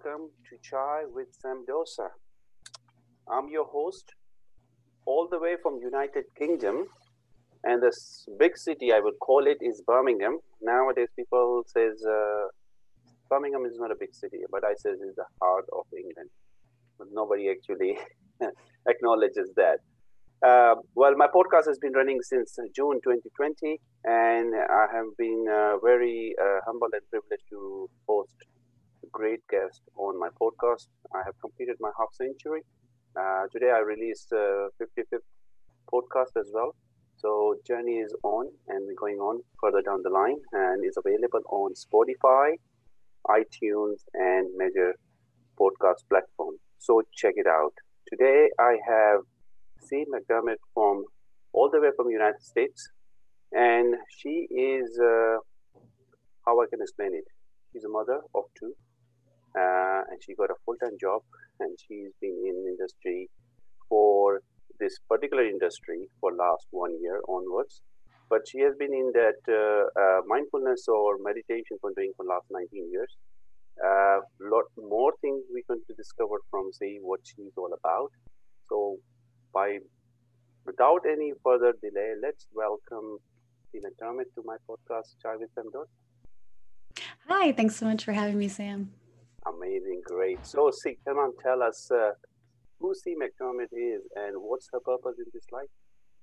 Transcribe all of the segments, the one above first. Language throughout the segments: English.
welcome to Chai with Samdosa. I'm your host, all the way from United Kingdom, and this big city I would call it is Birmingham. Nowadays, people says Birmingham is not a big city, but I says it's the heart of England. But nobody actually acknowledges that. Well, my podcast has been running since June 2020, and I have been very humbled and privileged to host great guest on my podcast. I have completed my half century. Today I released 55th podcast as well. So journey is on and we're going on further down the line and is available on Spotify, iTunes and major podcast platform. So check it out. Today I have C. McDermott from all the way from United States and she is how I can explain it. She's a mother of two and she got a full-time job and she's been in industry for this particular industry for last 1 year onwards, but she has been in that mindfulness or meditation for doing for last 19 years. Lot more things we going to discover from see what she's all about. So by without any further delay, let's welcome Tina Dermot to my podcast Chai with Samdot. Hi, thanks so much for having me, Sam. Amazing, great. So, see, come on, tell us who C. McDermott is and what's her purpose in this life?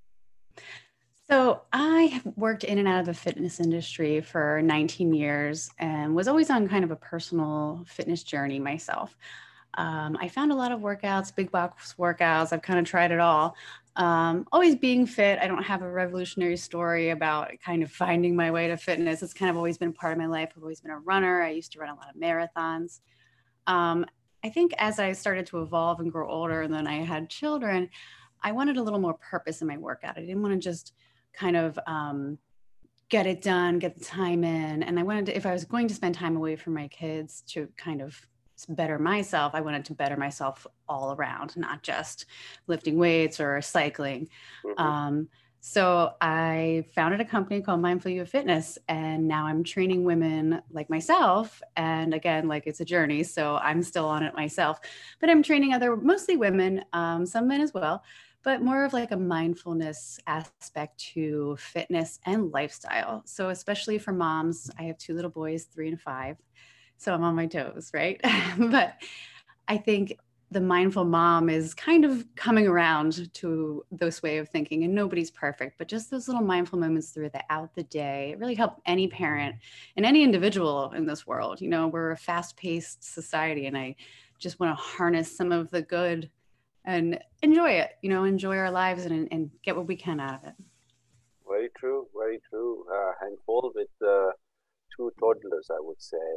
So I have worked in and out of the fitness industry for 19 years and was always on kind of a personal fitness journey myself. I found a lot of workouts, big box workouts. I've kind of tried it all. Always being fit. I don't have a revolutionary story about kind of finding my way to fitness. It's kind of always been a part of my life. I've always been a runner. I used to run a lot of marathons. I think as I started to evolve and grow older and then I had children, I wanted a little more purpose in my workout. I didn't want to just kind of get it done, get the time in. And I wanted to, if I was going to spend time away from my kids to kind of better myself, I wanted to better myself all around, not just lifting weights or cycling. Mm-hmm. So I founded a company called Mindful You Fitness, and now I'm training women like myself. And again, like it's a journey, so I'm still on it myself, but I'm training other, mostly women, some men as well, but more of like a mindfulness aspect to fitness and lifestyle. So especially for moms, I have two little boys, 3 and 5. So I'm on my toes, right? But I think the mindful mom is kind of coming around to this way of thinking, and nobody's perfect, but just those little mindful moments throughout the day really help any parent and any individual in this world. You know, we're a fast-paced society, and I just want to harness some of the good and enjoy it, you know, enjoy our lives and get what we can out of it. Very true, very true. Handful with two toddlers, I would say.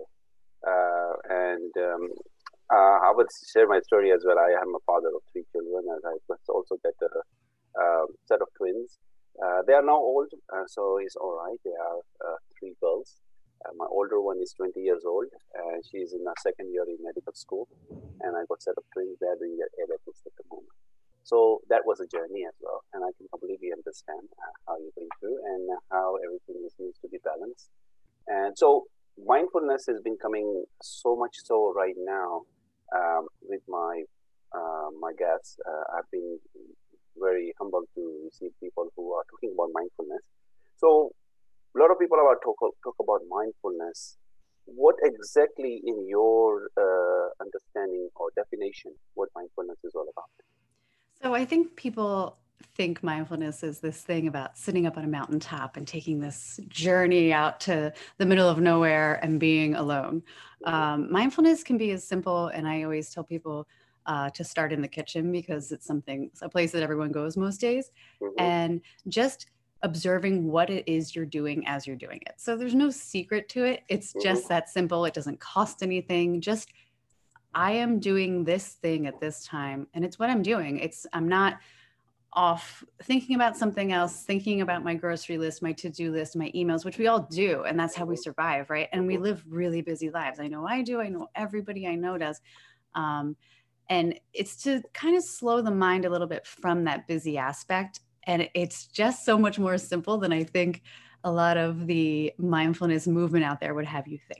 And I would share my story as well. I am a father of three children, and I plus also get a set of twins. They are now old, so it's all right. They are three girls. My older one is 20 years old, and she's in her second year in medical school. And I got set of twins. They are doing their A levels at the moment. So that was a journey as well, and I can completely understand how you're going through and how everything needs to be balanced. And so mindfulness has been coming so much so right now with my guests. I've been very humbled to receive people who are talking about mindfulness. So a lot of people about talk about mindfulness. What exactly, in your understanding or definition, what mindfulness is all about? So I think people think mindfulness is this thing about sitting up on a mountaintop and taking this journey out to the middle of nowhere and being alone. Mindfulness can be as simple, and I always tell people to start in the kitchen because it's a place that everyone goes most days, Mm-hmm. and just observing what it is you're doing as you're doing it. So there's no secret to it. It's Mm-hmm. just that simple. It doesn't cost anything. Just I am doing this thing at this time, and it's what I'm doing. I'm not off thinking about something else, thinking about my grocery list, my to-do list, my emails, which we all do. And that's how we survive, right? And we Mm-hmm. live really busy lives. I know I do. I know everybody I know does. Um, and it's to kind of slow the mind a little bit from that busy aspect. And it's just so much more simple than I think a lot of the mindfulness movement out there would have you think.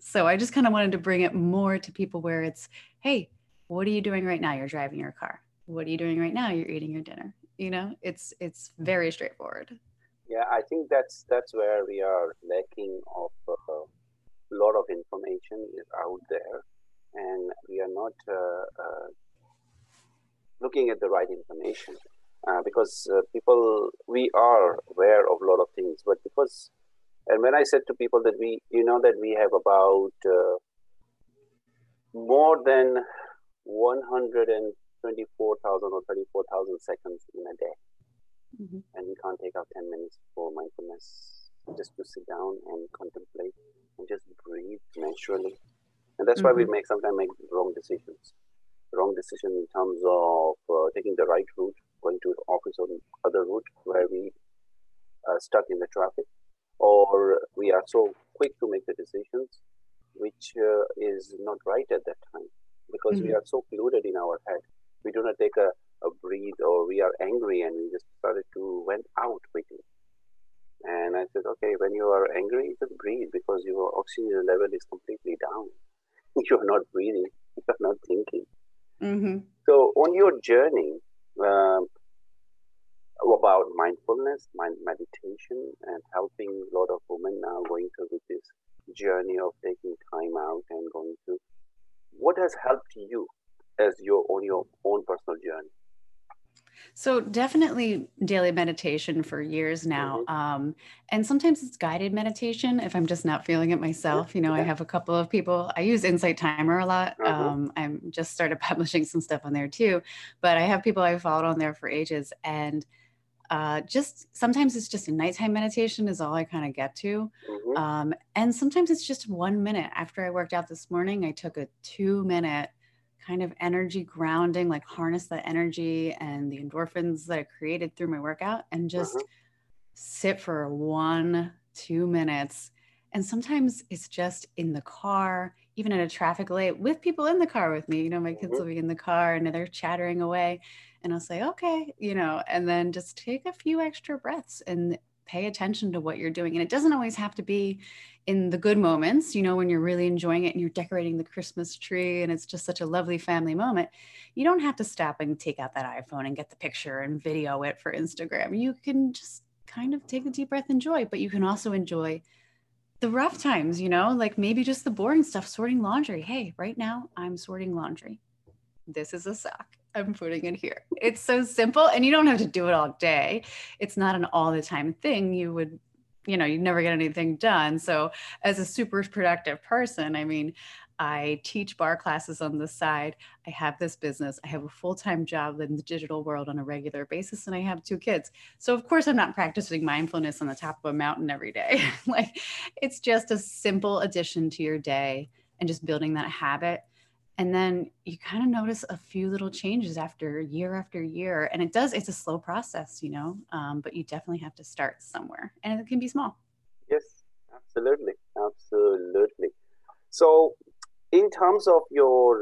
So I just kind of wanted to bring it more to people where it's, hey, what are you doing right now? You're driving your car. What are you doing right now? You're eating your dinner. You know, it's very straightforward. Yeah, I think that's where we are lacking of a lot of information is out there, and we are not looking at the right information because people we are aware of a lot of things, but because and when I said to people that that we have about more than 124,000 or 34,000 seconds in a day, and we can't take out 10 minutes for mindfulness just to sit down and contemplate and just breathe naturally. And that's why we sometimes make wrong decisions. Wrong decision in terms of taking the right route, going to office or other route where we are stuck in the traffic, or we are so quick to make the decisions, which is not right at that time because we are so polluted in our head. We do not take a breathe, or we are angry and we just started to went out quickly. And I said, okay, when you are angry, just breathe because your oxygen level is completely down. You are not breathing, you are not thinking. So on your journey about mindfulness, meditation, and helping a lot of women now going through with this journey of taking time out and going through, what has helped you as your own personal journey? So definitely daily meditation for years now. And sometimes it's guided meditation if I'm just not feeling it myself. You know, I have a couple of people, I use Insight Timer a lot. I'm just started publishing some stuff on there too, but I have people I've followed on there for ages. And just sometimes it's just a nighttime meditation is all I kind of get to. And sometimes it's just 1 minute. After I worked out this morning, I took a 2-minute kind of energy grounding, like harness that energy and the endorphins that I created through my workout and just sit for 1-2 minutes. And sometimes it's just in the car, even at a traffic light with people in the car with me. You know, my kids will be in the car and they're chattering away and I'll say, okay, you know, and then just take a few extra breaths and pay attention to what you're doing. And it doesn't always have to be in the good moments, you know, when you're really enjoying it and you're decorating the Christmas tree and it's just such a lovely family moment. You don't have to stop and take out that iPhone and get the picture and video it for Instagram. You can just kind of take a deep breath, enjoy, but you can also enjoy the rough times, you know, like maybe just the boring stuff, sorting laundry. Hey, right now I'm sorting laundry. This is a sock. I'm putting it here. It's so simple and you don't have to do it all day. It's not an all the time thing. You'd never get anything done. So as a super productive person, I mean, I teach bar classes on the side. I have this business. I have a full-time job in the digital world on a regular basis, and I have 2 kids. So of course I'm not practicing mindfulness on the top of a mountain every day. Like it's just a simple addition to your day and just building that habit. And then you kind of notice a few little changes after year. And it's a slow process, you know, but you definitely have to start somewhere and it can be small. Yes, absolutely. Absolutely. So in terms of your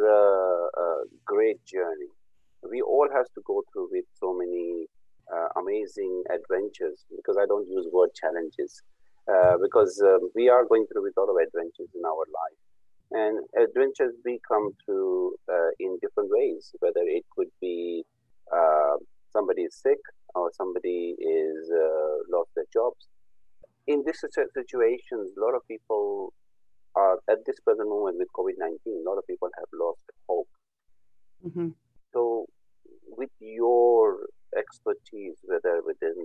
great journey, we all have to go through with so many amazing adventures, because I don't use word challenges, because we are going through with a lot of adventures in our life. And adventures we come through in different ways, whether it could be somebody is sick or somebody is lost their jobs. In these situations, a lot of people are at this present moment with COVID-19, a lot of people have lost hope. So with your expertise, whether within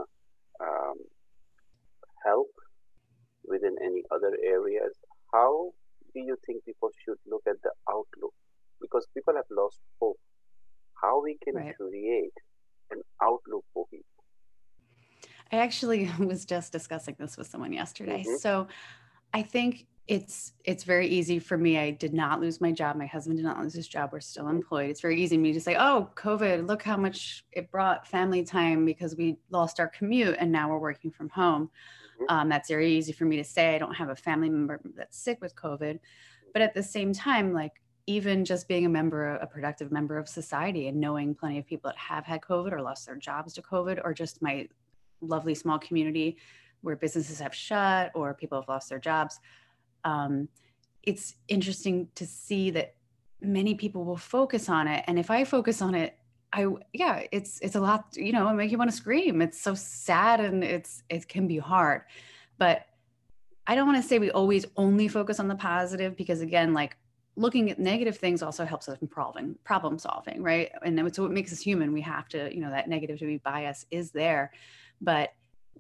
health, within any other areas, how do you think people should look at the outlook? Because people have lost hope. How we can create an outlook for people? I actually was just discussing this with someone yesterday. So I think it's very easy for me. I did not lose my job. My husband did not lose his job. We're still employed. It's very easy for me to say, oh, COVID, look how much it brought family time because we lost our commute and now we're working from home. That's very easy for me to say. I don't have a family member that's sick with COVID. But at the same time, like even just being a productive member of society and knowing plenty of people that have had COVID or lost their jobs to COVID, or just my lovely small community where businesses have shut or people have lost their jobs. it's interesting to see that many people will focus on it. And if I focus on it, it's a lot, it make you want to scream. It's so sad and it can be hard. But I don't want to say we always only focus on the positive, because again, like looking at negative things also helps us in problem solving, right? And it's what makes us human. We have to, that negativity bias is there. But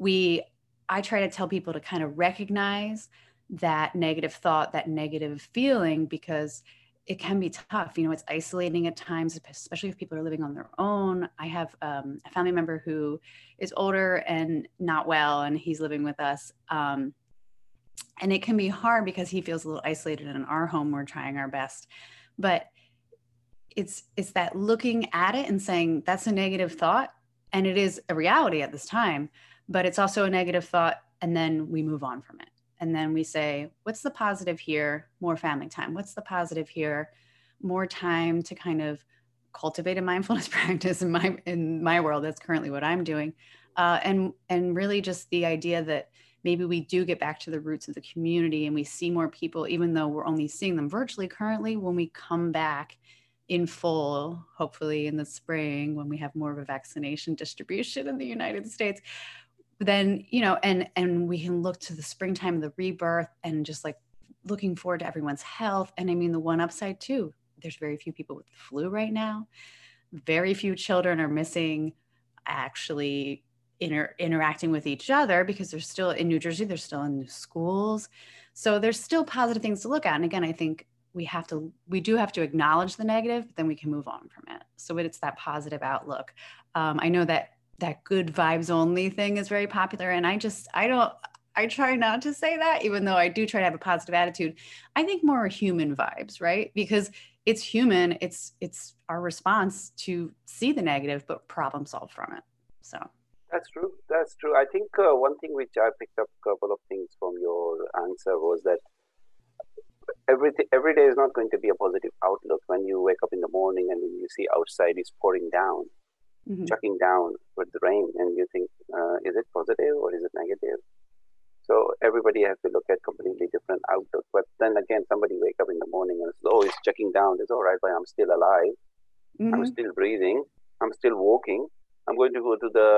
I try to tell people to kind of recognize that negative thought, that negative feeling, because it can be tough. It's isolating at times, especially if people are living on their own. I have a family member who is older and not well, and he's living with us. And it can be hard because he feels a little isolated in our home. We're trying our best, but it's that looking at it and saying that's a negative thought, and it is a reality at this time, but it's also a negative thought. And then we move on from it. And then we say, what's the positive here? More family time. What's the positive here? More time to kind of cultivate a mindfulness practice in my world. That's currently what I'm doing. And really just the idea that maybe we do get back to the roots of the community and we see more people, even though we're only seeing them virtually currently. When we come back in full, hopefully in the spring, when we have more of a vaccination distribution in the United States, then, and we can look to the springtime, the rebirth, and just like looking forward to everyone's health. And I mean, the one upside too, there's very few people with the flu right now. Very few children are missing actually interacting with each other, because they're still in New Jersey, they're still in schools. So there's still positive things to look at. And again, I think we do have to acknowledge the negative, but then we can move on from it. So it's that positive outlook. I know that good vibes only thing is very popular. And I try not to say that, even though I do try to have a positive attitude. I think more human vibes, right? Because it's human. It's our response to see the negative, but problem solve from it. So. That's true. That's true. I think one thing which I picked up a couple of things from your answer was that every day is not going to be a positive outlook. When you wake up in the morning and you see outside is pouring down, chucking down with the rain, and you think, is it positive or is it negative? So everybody has to look at completely different outlook. But then again, somebody wake up in the morning and it's chucking down. It's all right, but I'm still alive. I'm still breathing. I'm still walking. I'm going to go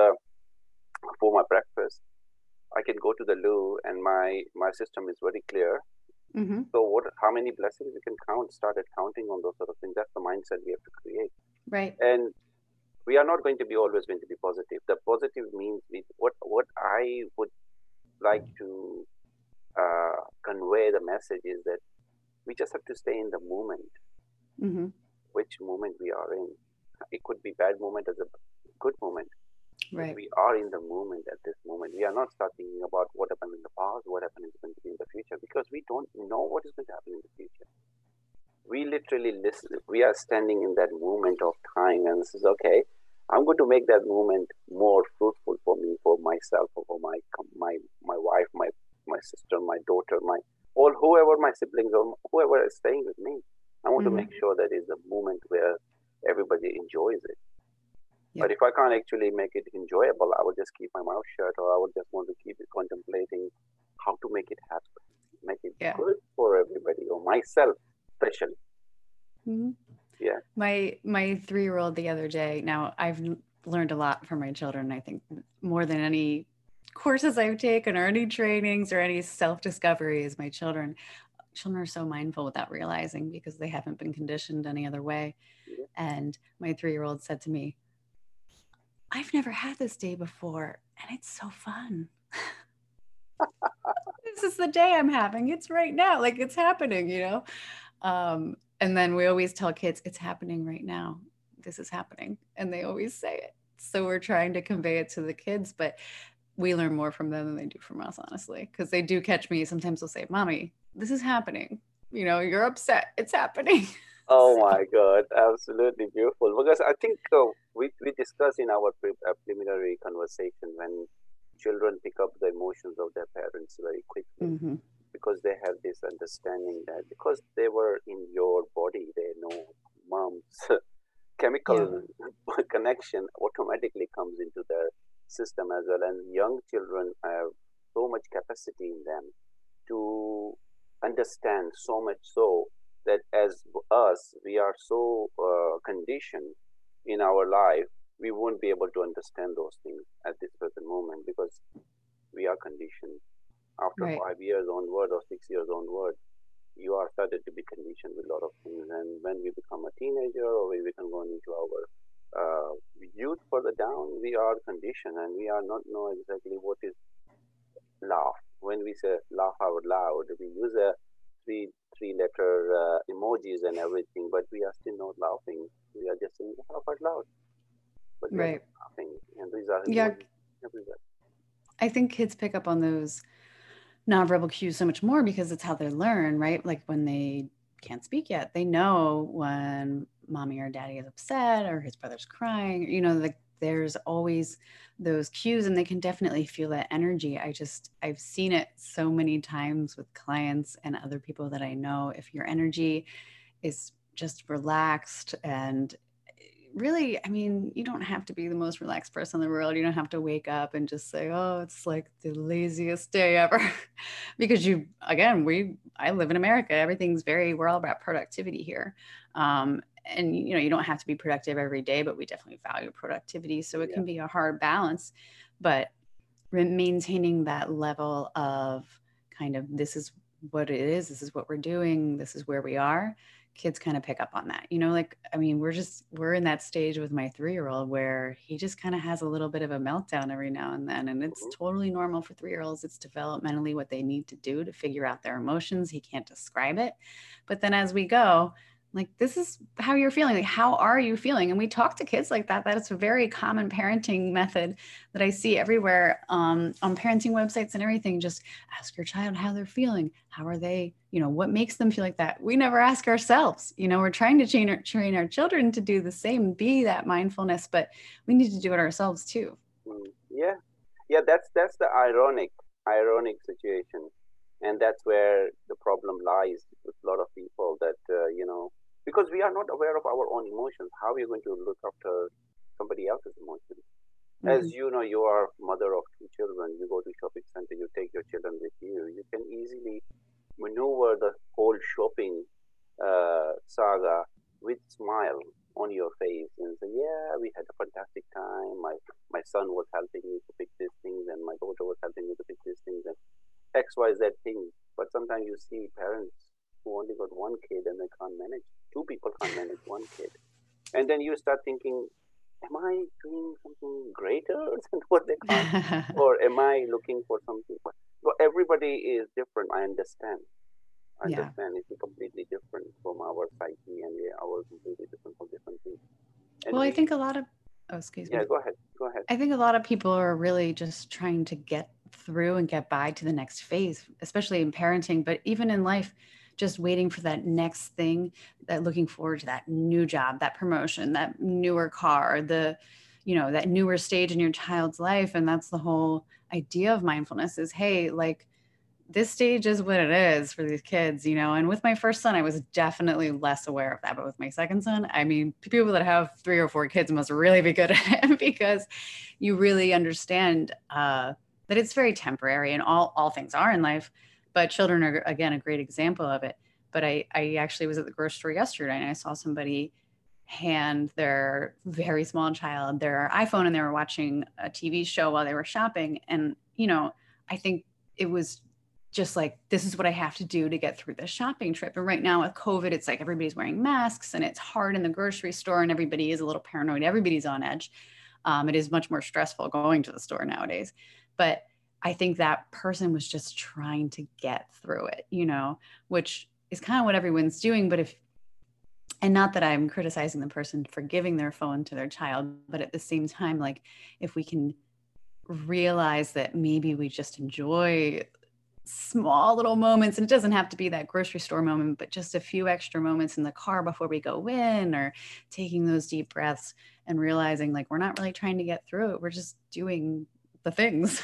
for my breakfast. I can go to the loo, and my system is very clear. So how many blessings we can started counting on those sort of things. That's the mindset we have to create. Right. And we are not always going to be positive. The positive means what I would like to convey the message is that we just have to stay in the moment, which moment we are in. It could be bad moment as a good moment. Right. We are in the moment at this moment. We are not thinking about what happened in the past, what happened is going to be in the future, because we don't know what is going to happen in the future. We literally we are standing in that moment of time, and this is okay. I'm going to make that moment more fruitful for me, for myself, for my wife, my sister, my daughter, whoever my siblings or whoever is staying with me. I want to make sure that is a moment where everybody enjoys it. But if I can't actually make it enjoyable, I will just keep my mouth shut, or I will just want to keep it contemplating how to make it happen, make it good for everybody, or myself especially. Yeah. My 3-year-old the other day, now I've learned a lot from my children. I think more than any courses I've taken or any trainings or any self-discovery is my children. Children are so mindful without realizing, because they haven't been conditioned any other way. And my 3-year-old said to me, I've never had this day before, and it's so fun. This is the day I'm having. It's right now. Like, it's happening, And then we always tell kids, it's happening right now. This is happening. And they always say it. So we're trying to convey it to the kids, but we learn more from them than they do from us, honestly, because they do catch me. Sometimes they'll say, Mommy, this is happening. You're upset. It's happening. Oh my God, absolutely beautiful. Because I think we discussed in our preliminary conversation, when children pick up the emotions of their parents very quickly, because they have this understanding that because they were in your body, they know mom's chemical connection automatically comes into their system as well. And young children have so much capacity in them to understand so much so that as us, we are so conditioned in our life, we won't be able to understand those things at this present moment because we are conditioned. After Right. 5 years onward or 6 years onward, you are started to be conditioned with a lot of things. And when we become a teenager or we become going into our youth further down, we are conditioned and we are not know exactly what is laugh. When we say laugh out loud, we use a three letter emojis and everything, but we are still not laughing. We are just saying laugh out loud, but we are Right. not laughing. And these are Yeah. emojis everywhere. I think kids pick up on those nonverbal cues so much more because it's how they learn, right? Like when they can't speak yet, they know when mommy or daddy is upset or his brother's crying. Like there's always those cues and they can definitely feel that energy. I've seen it so many times with clients and other people that I know. If your energy is just relaxed and really, I mean, you don't have to be the most relaxed person in the world. You don't have to wake up and just say, "Oh, it's like the laziest day ever." Because I live in America. We're all about productivity here. And you don't have to be productive every day, but we definitely value productivity. So it Yeah, can be a hard balance, but maintaining that level of kind of this is what it is, this is what we're doing, this is where we are. Kids kind of pick up on that, like, I mean, we're in that stage with my 3-year-old where he just kind of has a little bit of a meltdown every now and then, and it's hmm, totally normal for 3-year-olds. It's developmentally what they need to do to figure out their emotions. He can't describe it, but then as we go, like, this is how you're feeling, like, how are you feeling? And we talk to kids like that. That's a very common parenting method that I see everywhere, on parenting websites and everything. Just ask your child how they're feeling. How are they? What makes them feel like that? We never ask ourselves. We're trying to train our children to do the same, be that mindfulness, but we need to do it ourselves too. yeah, yeah. That's the ironic situation, and that's where the problem lies with a lot of people. That because we are not aware of our own emotions, how are we going to look after somebody else's emotions? As Hmm. you know, you are mother of 2 children. You go to shopping center, you take your children with you. You can easily maneuver the whole shopping saga with smile on your face and say, "Yeah, we had a fantastic time. My son was helping me to pick these things, and my daughter was helping me to pick these things, and X, Y, Z things." But sometimes you see parents who only got one kid and they can't manage. Two people can't manage one kid, and then you start thinking, am I doing something greater than what they can't? Or am I looking for something? Well, everybody is different. I understand. I Yeah. understand it's completely different from our psyche and we are completely different from different things. And Well, I we, think a lot of, oh, excuse yeah, me. go ahead. Go ahead. I think a lot of people are really just trying to get through and get by to the next phase, especially in parenting, but even in life, just waiting for that next thing, that looking forward to that new job, that promotion, that newer car, that newer stage in your child's life. And that's the whole idea of mindfulness is, hey, like, this stage is what it is for these kids, and with my first son, I was definitely less aware of that. But with my second son, I mean, people that have 3 or 4 kids must really be good at it because you really understand that it's very temporary, and all things are in life. But children are, again, a great example of it. But I actually was at the grocery store yesterday and I saw somebody hand their very small child their iPhone, and they were watching a TV show while they were shopping. And, I think it was just like, this is what I have to do to get through this shopping trip. And right now with COVID, it's like everybody's wearing masks and it's hard in the grocery store and everybody is a little paranoid. Everybody's on edge. It is much more stressful going to the store nowadays. But I think that person was just trying to get through it, which is kind of what everyone's doing. And not that I'm criticizing the person for giving their phone to their child, but at the same time, like, if we can realize that maybe we just enjoy small little moments, and it doesn't have to be that grocery store moment, but just a few extra moments in the car before we go in, or taking those deep breaths and realizing, like, we're not really trying to get through it, we're just doing the things.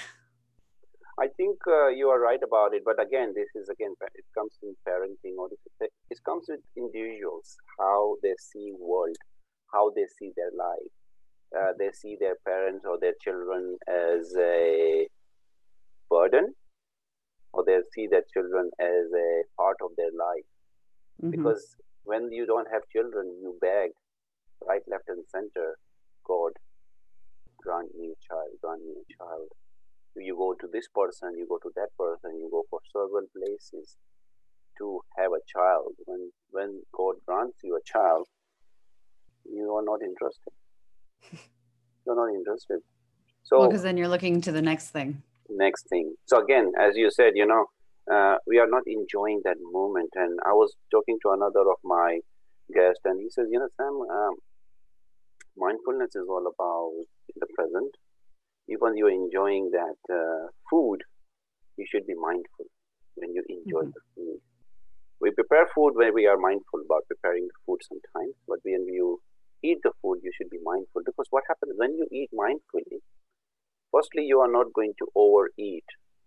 I think you are right about it. But again, this is again, it comes in parenting or it comes with individuals, how they see world, how they see their life. They see their parents or their children as a burden, or they see their children as a part of their life. Because when you don't have children, you beg right, left, and center. God, grant me a child, grant me a child. You go to this person, you go to that person, you go for several places to have a child. When God grants you a child, you are not interested. You're not interested. So, well, because then you're looking to the next thing. Next thing. So again, as you said, we are not enjoying that moment. And I was talking to another of my guests, and he says, Sam, mindfulness is all about the present. Even you're enjoying that food, you should be mindful when you enjoy the food. We prepare food when we are mindful about preparing the food sometimes, but when you eat the food, you should be mindful, because what happens when you eat mindfully, firstly, you are not going to overeat.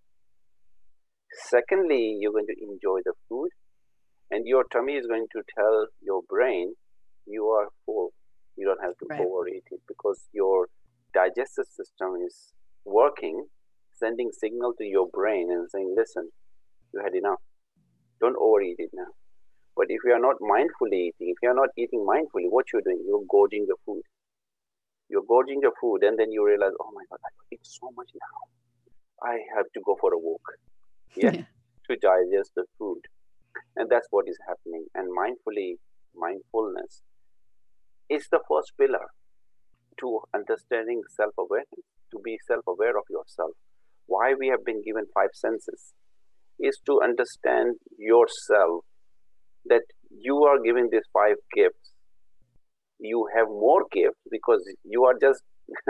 Secondly, you're going to enjoy the food, and your tummy is going to tell your brain you are full. You don't have to overeat it, because your digestive system is working, sending signal to your brain and saying, listen, you had enough. Don't overeat it now. But if you are not mindfully eating, if you are not eating mindfully, what you're doing, you're gorging the food. You're gorging the food, and then you realize, oh my God, I eat so much now. I have to go for a walk, to digest the food. And that's what is happening. And mindfulness is the first pillar to understanding self-awareness, to be self-aware of yourself. Why we have been given 5 senses is to understand yourself, that you are given these 5 gifts. You have more gifts because you are just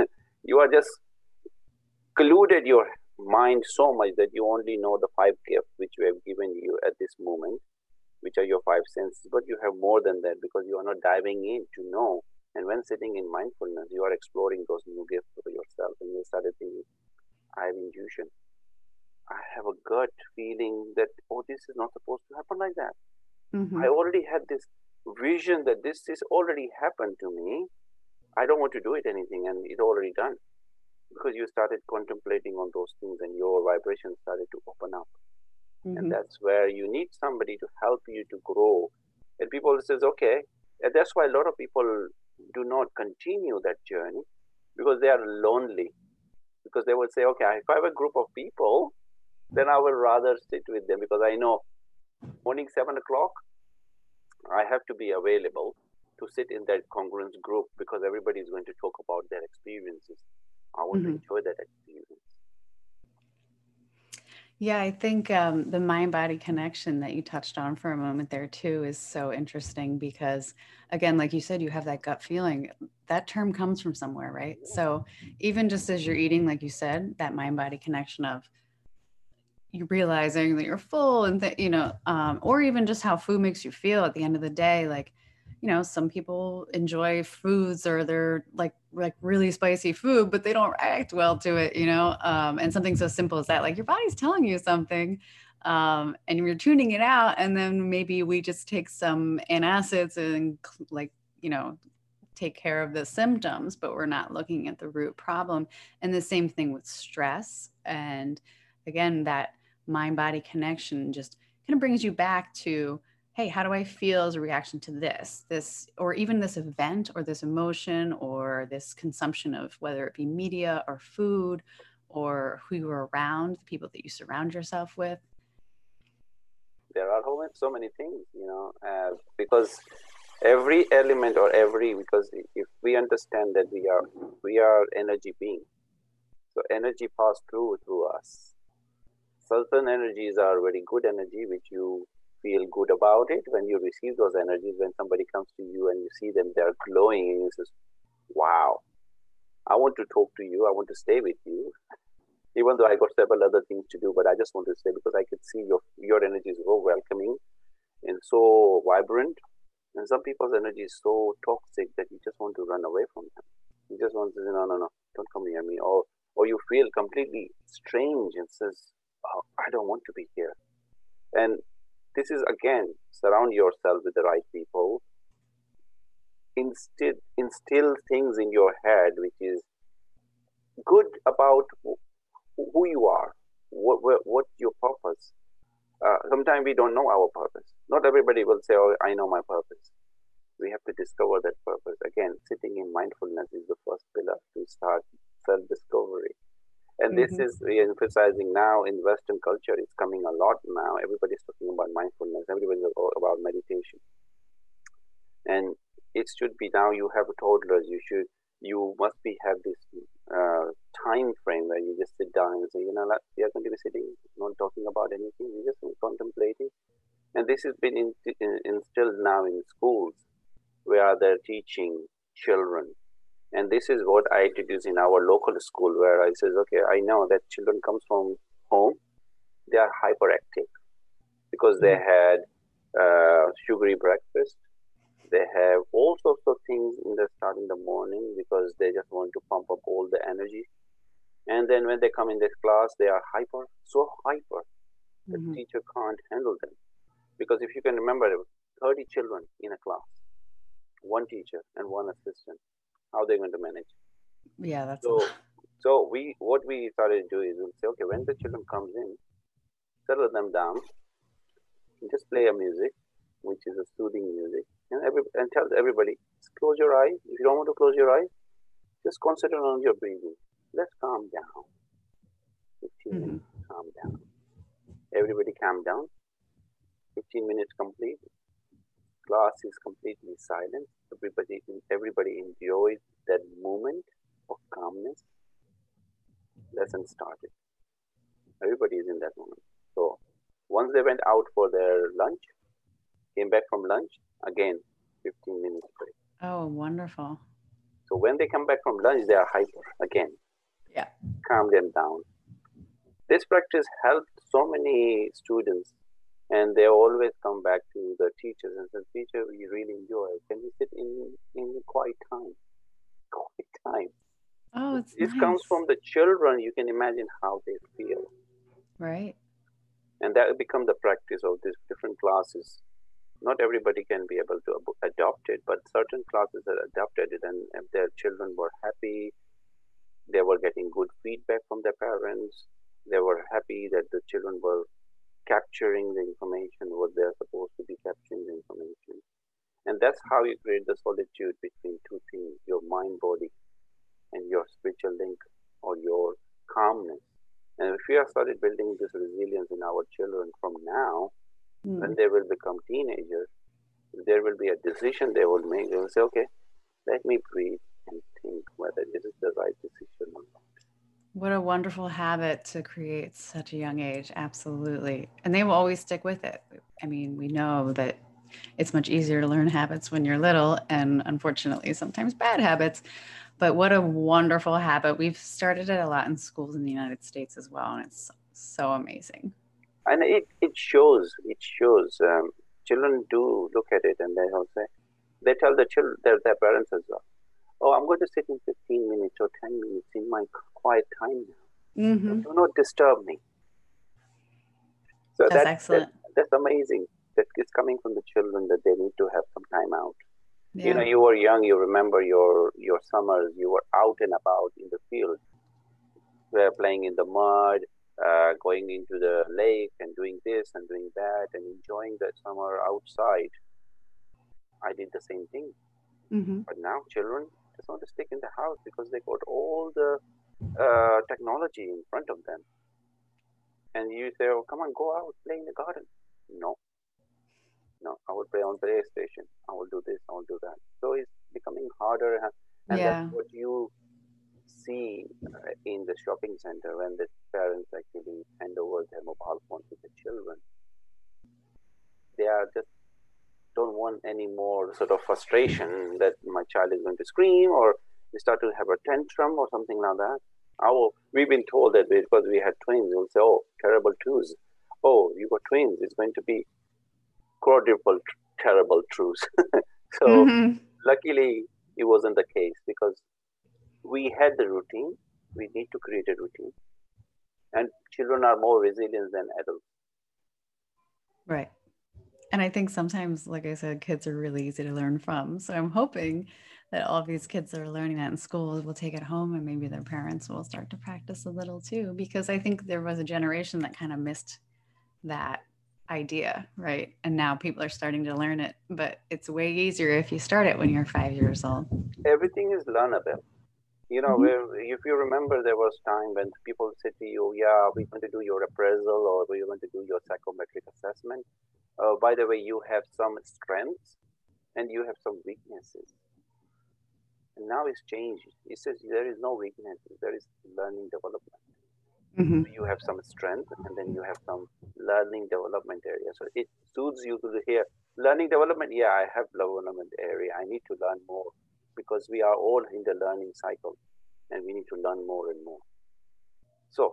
colluded your mind so much that you only know the 5 gifts which we have given you at this moment, which are your 5 senses. But you have more than that, because you are not diving in to know. And when sitting in mindfulness, you are exploring those new gifts for yourself, and you started thinking, I have intuition. I have a gut feeling that, oh, this is not supposed to happen like that. I already had this vision that this is already happened to me. I don't want to do it anything, and it's already done. Because you started contemplating on those things, and your vibration started to open up. And that's where you need somebody to help you to grow. And people says, okay, and that's why a lot of people do not continue that journey, because they are lonely. Because they would say, okay, if I have a group of people, then I will rather sit with them, because I know morning 7 o'clock, I have to be available to sit in that congruence group, because everybody is going to talk about their experiences. I want to enjoy that experience. Yeah, I think the mind-body connection that you touched on for a moment there too is so interesting, because again, like you said, you have that gut feeling. That term comes from somewhere, right? So even just as you're eating, like you said, that mind-body connection of you realizing that you're full, and that, or even just how food makes you feel at the end of the day. Like, some people enjoy foods, or they're like really spicy food, but they don't react well to it, and something so simple as that, like your body's telling you something, and you're tuning it out. And then maybe we just take some antacids and take care of the symptoms, but we're not looking at the root problem. And the same thing with stress. And again, that mind-body connection just kind of brings you back to, hey, how do I feel as a reaction to this, or even this event, or this emotion, or this consumption of whether it be media or food, or who you're around, the people that you surround yourself with? There are so many things, because every element, because if we understand that we are energy beings, so energy passes through us. Certain energies are very good energy, which you feel good about it when you receive those energies. When somebody comes to you and you see them, they're glowing, and you say, wow, I want to talk to you, I want to stay with you, even though I got several other things to do, but I just want to stay because I could see your energy is so welcoming and so vibrant. And some people's energy is so toxic that you just want to run away from them. You just want to say, no, don't come near me. Or you feel completely strange and says, oh, I don't want to be here. And this is, again, surround yourself with the right people. Instill things in your head which is good about who you are. what's your purpose? Sometimes we don't know our purpose. Not everybody will say, oh, I know my purpose. We have to discover that purpose. Again, sitting in mindfulness is the first pillar to start self-discovery. And this Mm-hmm. is re-emphasizing now in Western culture. It's coming a lot now. Everybody's talking about mindfulness. Everybody's about meditation. And it should be now you have toddlers. You must be have this time frame where you just sit down and say, like, we are going to be sitting, not talking about anything. We just contemplating. And this has been instilled now in schools where they're teaching children. And this is what I introduce in our local school, where I says, okay, I know that children comes from home, they are hyperactive because they had sugary breakfast. They have all sorts of things in the start in the morning because they just want to pump up all the energy. And then when they come in this class, they are so hyper that Mm-hmm. teacher can't handle them. Because if you can remember, 30 children in a class, one teacher and one assistant, how are they going to manage? Yeah, that's a lot. So what we started to do is we'll say, okay, when the children comes in, settle them down, and just play a music, which is a soothing music, and tell everybody, close your eyes. If you don't want to close your eyes, just concentrate on your breathing. Let's calm down. 15 Mm-hmm. minutes, calm down. Everybody calm down. 15 minutes complete. Class is completely silent. Everybody enjoys that moment of calmness. Lesson started. Everybody is in that moment. So once they went out for their lunch, came back from lunch, again 15 minutes break. Oh, wonderful. So when they come back from lunch, they are hyper again. Yeah. Calm them down. This practice helped so many students, and they always come back to the teachers and say, teacher, we really enjoy it. Can we sit in quiet time? Quiet time. Oh, it's This comes nice. from the children. You can imagine how they feel. Right. And that become the practice of these different classes. Not everybody can be able to adopt it, but certain classes are adopted it, and their children were happy. They were getting good feedback from their parents. They were happy that the children were capturing the information, what they're supposed to be capturing the information. And that's how you create the solitude between two things, your mind body and your spiritual link, or your calmness. And if we have started building this resilience in our children from now, when Mm. they will become teenagers, there will be a decision they will make. They will say, okay, let me breathe and think whether this is the right decision or not. What a wonderful habit to create such a young age. Absolutely. And they will always stick with it. I mean, we know that it's much easier to learn habits when you're little, and unfortunately, sometimes bad habits. But what a wonderful habit. We've started it a lot in schools in the United States as well. And it's so amazing. And it shows. Children do look at it and they will say, they tell the children, their parents as well, oh, I'm going to sit in 15 minutes or 10 minutes in my quiet time now. So Mm-hmm. do not disturb me. So That's excellent. that's amazing. That is coming from the children that they need to have some time out. Yeah. You were young. You remember your summers. You were out and about in the field, playing in the mud, going into the lake and doing this and doing that and enjoying the summer outside. I did the same thing. Mm-hmm. But now children just want to stick in the house because they got all the technology in front of them. And you say, oh, come on, go out, play in the garden. No, no, I will play on PlayStation. I will do this, I will do that. So it's becoming harder. And that's Yeah. what you see in the shopping center when the parents actually hand over their mobile phone to the children. They are just don't want any more sort of frustration that my child is going to scream or they start to have a tantrum or something like that. We've been told that because we had twins, we'll say, oh, terrible twos. Oh, you got twins. It's going to be quadruple terrible truths. So Mm-hmm. luckily, it wasn't the case because we had the routine. We need to create a routine. And children are more resilient than adults. Right. And I think sometimes, like I said, kids are really easy to learn from. So I'm hoping that all these kids that are learning that in school will take it home, and maybe their parents will start to practice a little too, because I think there was a generation that kind of missed that idea, right? And now people are starting to learn it, but it's way easier if you start it when you're 5 years old. Everything is learnable. Mhm. Where if you remember, there was time when people said to you, "Yeah, we're going to do your appraisal or we're going to do your psychometric assessment. By the way, you have some strengths and you have some weaknesses." And now it's changed. It says there is no weaknesses. There is learning development. Mhm. You have some strength and then you have some learning development area. So it suits you to hear learning development. Yeah, I have development area. I need to learn more because we are all in the learning cycle and we need to learn more and more. So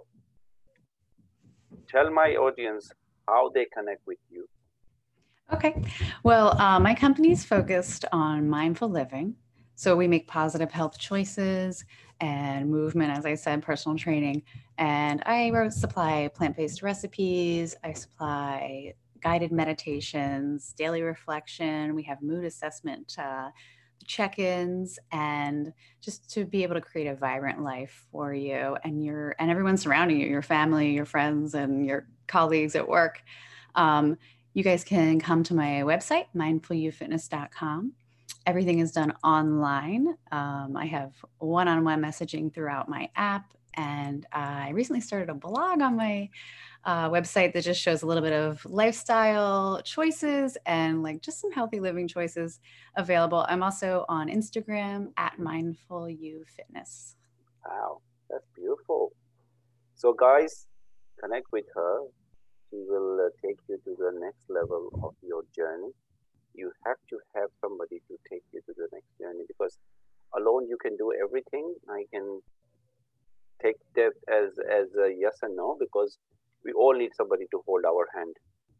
tell my audience how they connect with you. Okay. Well, my company is focused on mindful living. So we make positive health choices and movement, as I said, personal training. And supply plant based recipes, I supply guided meditations, daily reflection. We have mood assessment check ins, and just to be able to create a vibrant life for you and everyone surrounding you, your family, your friends, and your colleagues at work. Um, you guys can come to my website, mindfulyoufitness.com. Everything is done online. I have one on one messaging throughout my app. And I recently started a blog on my website that just shows a little bit of lifestyle choices and like just some healthy living choices available. I'm also on Instagram at mindfulyouFitness. Wow, that's beautiful. So, guys, connect with her. She will take you to the next level of your journey. You have to have somebody to take you to the next journey because alone you can do everything. I can take that as a yes and no because we all need somebody to hold our hand.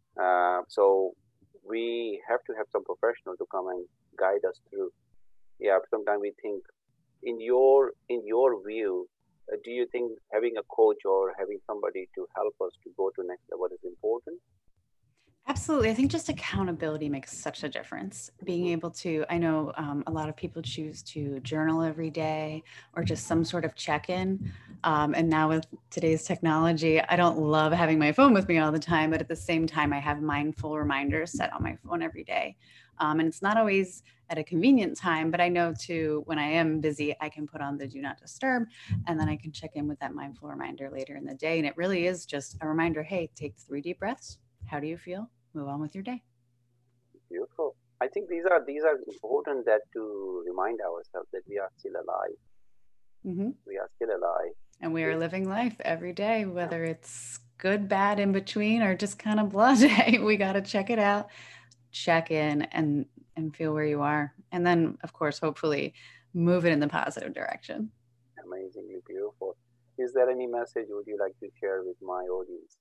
So we have to have some professional to come and guide us through. Yeah, sometimes we think in your view, do you think having a coach or having somebody to help us to go to next level is important? Absolutely. I think just accountability makes such a difference. Being Hmm. able to, I know a lot of people choose to journal every day or just some sort of check in. And now with today's technology, I don't love having my phone with me all the time, but at the same time, I have mindful reminders set on my phone every day. And it's not always at a convenient time, but I know too, when I am busy, I can put on the do not disturb and then I can check in with that mindful reminder later in the day. And it really is just a reminder, hey, take 3 deep breaths. How do you feel? Move on with your day. Beautiful. I think these are important that to remind ourselves that we are still alive. Hmm. We are still alive. And we are Yes. living life every day, Yeah, whether it's good, bad, in between, or just kind of blase. We got to check it out, check in, and feel where you are, and then, of course, hopefully, move it in the positive direction. amazingly beautiful. Is there any message would you like to share with my audience?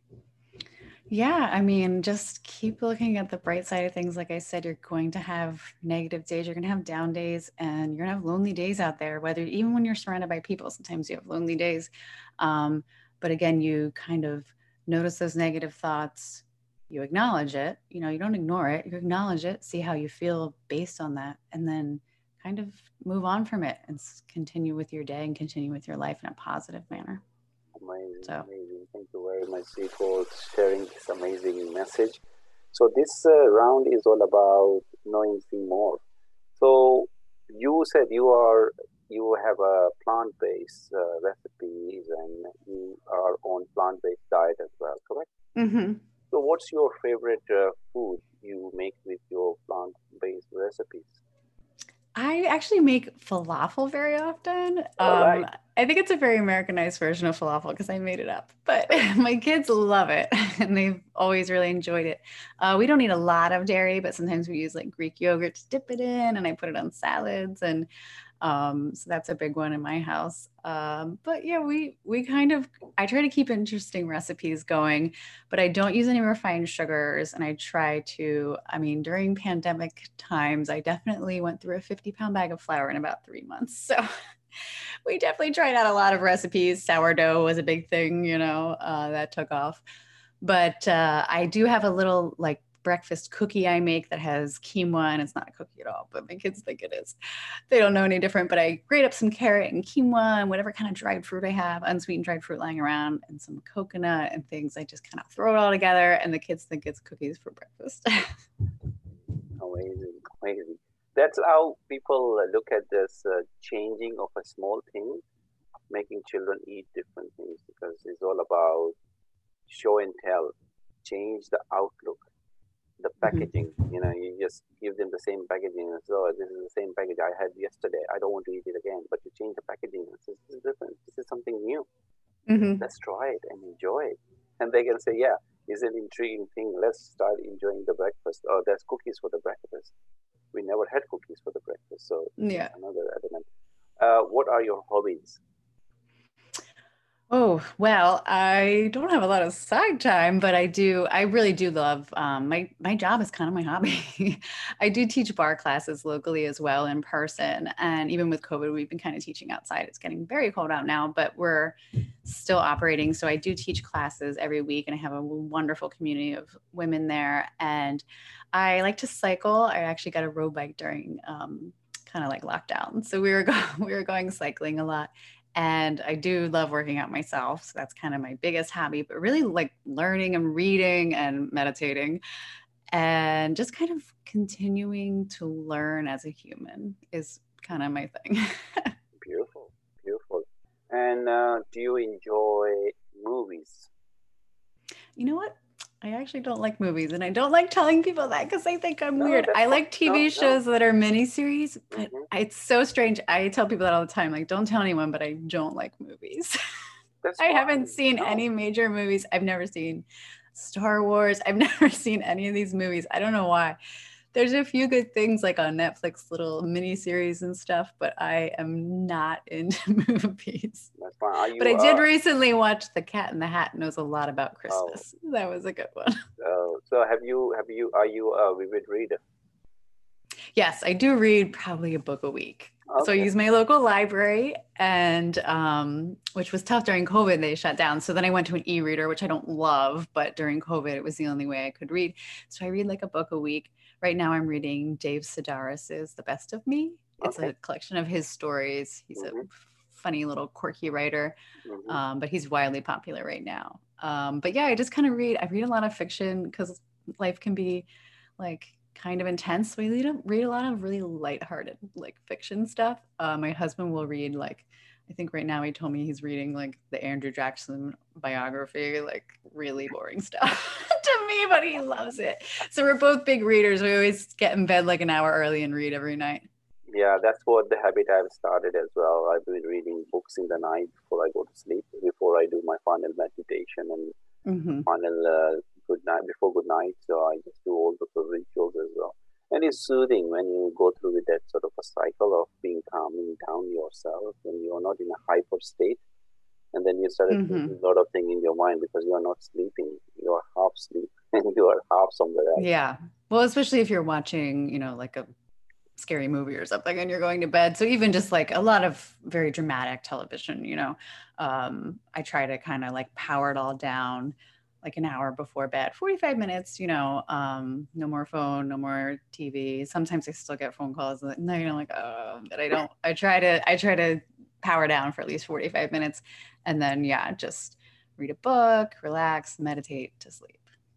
Yeah, I mean, just keep looking at the bright side of things. Like I said, you're going to have negative days, you're going to have down days, and you're going to have lonely days out there, whether even when you're surrounded by people, sometimes you have lonely days. Um, but again, you kind of notice those negative thoughts, you acknowledge it, you don't ignore it, you acknowledge it, see how you feel based on that, and then kind of move on from it and continue with your day and continue with your life in a positive manner. Amazing, So, amazing. Thank you very much, Zee, for sharing this amazing message. So this round is all about knowing Zee more. So you said you have a plant-based recipes and you are on plant-based diet as well, correct? mhm. So what's your favorite food you make with your plant-based recipes? I actually make falafel very often. All right. I think it's a very Americanized version of falafel because I made it up, but my kids love it and they've always really enjoyed it. We don't eat a lot of dairy, but sometimes we use like Greek yogurt to dip it in, and I put it on salads, and so that's a big one in my house. But yeah, we kind of I try to keep interesting recipes going, but I don't use any refined sugars. And I try to, I mean, during pandemic times, I definitely went through a 50-pound bag of flour in about 3 months. So we definitely tried out a lot of recipes. Sourdough was a big thing, that took off. But I do have a little like breakfast cookie I make that has quinoa, and it's not a cookie at all, but my kids think it is. They don't know any different, but I grate up some carrot and quinoa and whatever kind of dried fruit I have, unsweetened dried fruit lying around, and some coconut and things. I just kind of throw it all together, and the kids think it's cookies for breakfast. Amazing, amazing. That's how people look at this changing of a small thing, making children eat different things, because it's all about show and tell, change the outlook, the packaging. You just give them the same packaging. So this is the same package I had yesterday. I don't want to eat it again. But you change the packaging. This is different. This is something new. Let's try it and enjoy it. And they can say, yeah, it's an intriguing thing. Let's start enjoying the breakfast. Oh, there's cookies for the breakfast. We never had cookies for the breakfast. So Yeah. another element. What are your hobbies? Oh, well, I don't have a lot of side time, but I really do love, my job is kind of my hobby. I do teach bar classes locally as well in person. And even with COVID, we've been kind of teaching outside. It's getting very cold out now, but we're still operating. So I do teach classes every week, and I have a wonderful community of women there. And I like to cycle. I actually got a road bike during kind of like lockdown. So we were going cycling a lot. And I do love working out myself. So that's kind of my biggest hobby, but really like learning and reading and meditating and just kind of continuing to learn as a human is kind of my thing. Beautiful, beautiful. And do you enjoy movies? You know what? I actually don't like movies, and I don't like telling people that because they think I'm weird. I like TV shows that are miniseries, but it's so strange. I tell people that all the time, like, don't tell anyone, but I don't like movies. I haven't seen any major movies. I've never seen Star Wars. I've never seen any of these movies. I don't know why. There's a few good things like on Netflix, little miniseries and stuff, but I am not into movies. That's fine. But I did recently watch The Cat in the Hat, knows a lot about Christmas. Oh. That was a good one. So are you a vivid reader? Yes, I do read probably a book a week. Okay. So I use my local library, and which was tough during COVID. They shut down. So then I went to an e-reader, which I don't love, but during COVID, it was the only way I could read. So I read like a book a week. Right now I'm reading Dave Sedaris's The Best of Me. It's a collection of his stories. He's a funny little quirky writer, but he's wildly popular right now. But yeah, I just kind of read. I read a lot of fiction because life can be like kind of intense. We read a lot of really lighthearted like fiction stuff. My husband will read like, I think right now he told me he's reading like the Andrew Jackson biography, like really boring stuff to me, but he loves it. So we're both big readers. We always get in bed like an hour early and read every night. Yeah, that's what the habit I've started as well. I've been reading books in the night before I go to sleep, before I do my final meditation and final good night, before good night. So I just do all the rituals as well. And it's soothing when you go through with that sort of a cycle of being calming down yourself when you're not in a hyper state. And then you started thinking a lot of things in your mind because you're not sleeping. You're half asleep and you are half somewhere else. Yeah. Well, especially if you're watching, like a scary movie or something and you're going to bed. So even just like a lot of very dramatic television, I try to kind of like power it all down like an hour before bed, 45 minutes, no more phone, no more TV. Sometimes I still get phone calls and like, oh, but I don't. I try to power down for at least 45 minutes and then just read a book, relax, meditate to sleep.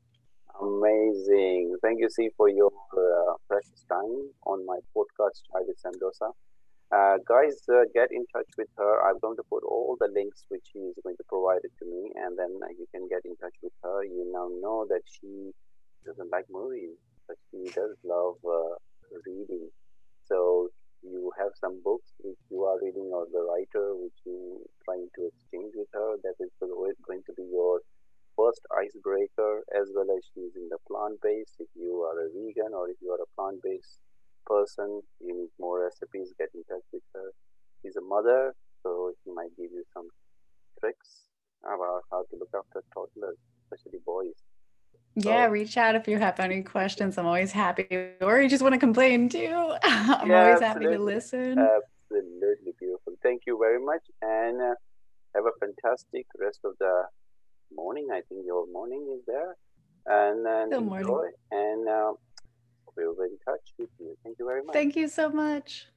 Amazing. Thank you, C, for your precious time on my podcast, Chai with Sam Dosa. Guys, get in touch with her. I'm going to put all the links which she is going to provide it to me, and then you can get in touch with her. You now know that she doesn't like movies, but she does love reading. So you have some books which you are reading, or the writer which you trying to exchange with her. That is going to be your first icebreaker, as well as she's in the plant-based. If you are a vegan or if you are a plant-based person, you need more recipes, get in touch with her. She's a mother, so she might give you some tricks about how to look after toddlers, especially boys. Yeah, reach out if you have any questions. I'm always happy, or you just want to complain too. I'm always happy to listen. Absolutely beautiful. Thank you very much, and have a fantastic rest of the morning. I think your morning is there. and Good morning. enjoy. And we will be in touch with you. Thank you very much. Thank you so much.